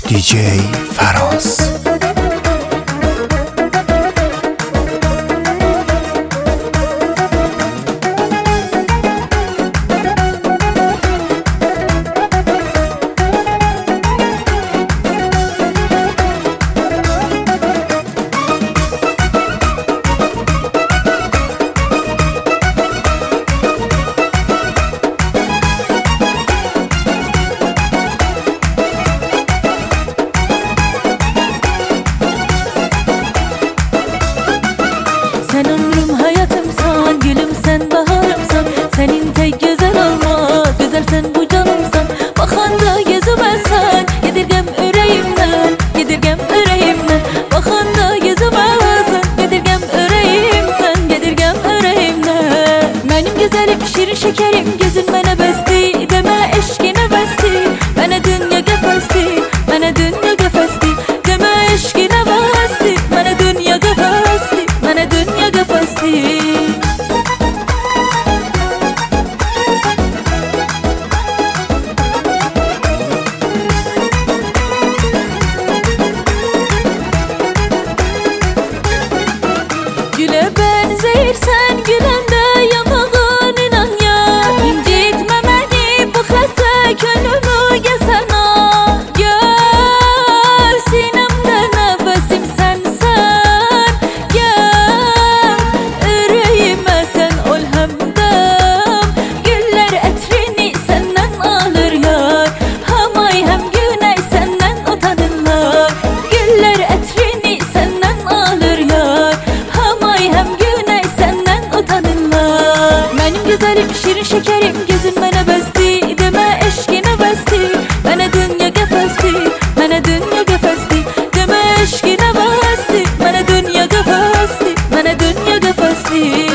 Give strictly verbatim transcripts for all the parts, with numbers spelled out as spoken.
دی جی فراز. Sen ömrüm hayatımsan, gülümsen baharımsan. Senin tek güzel olmaz, güzel sen bu canımsan. Bakanda yüzümesən, yedirgem yüreğimden, yedirgem yüreğimden. Bakanda yüzümesən, yedirgem yüreğimden, yedirgem yüreğimden. Benim güzelim, şirin şekerim, gözün bana besti. Deme eşkine besti, bana dünya gefesti, bana dünya gefesti. Deme eşkine besti, bana dünya gefesti, bana dünya gefesti. Güle benzeyirsen gülende yanağın inan ya. İncitme beni bu xəstə könlümü yesana. Gel sinemde nefesim sensen. Gel yüreğime sen ol hemdem. Güller etrini senden alır yar. Hem ay hem güney senden utanırlar. Güller etrini senden alır yar. Hem ay hem güney senden utanırlar. Benim güzelim, şirin şekerim, gözün bana besti. Deme eşkine besti, bana dünya gefesti, bana dünya gefesti. Deme eşkine besti, bana dünya gefesti, bana dünya gefesti.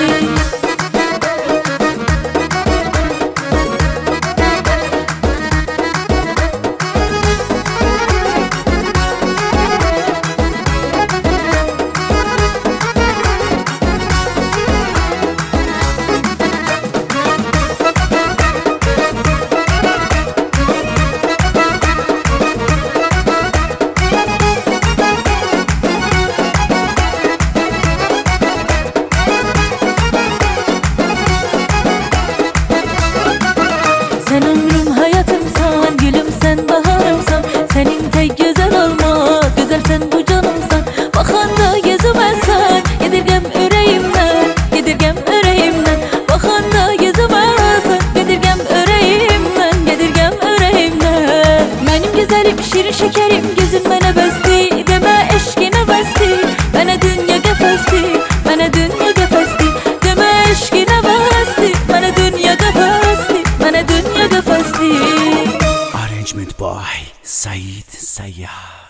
Sen ömrüm hayatımsan, gülümsen baharımsan. Senin tek güzel olmaz, güzel sen bu canımsan. Bakanda yüzümesən, yedirgem yüreğimden, yedirgem yüreğimden. Bakanda yüzümesən, yedirgem yüreğimden, yedirgem yüreğimden. Benim güzelim, şirin şekerim, gözün bana besti. Deme eşkine besti, bana dünya gefesti, bana dünya gefesti. Deme eşkine besti, bana dünya gefesti, bana dünya gefesti. Arrangement by Said Sayyar.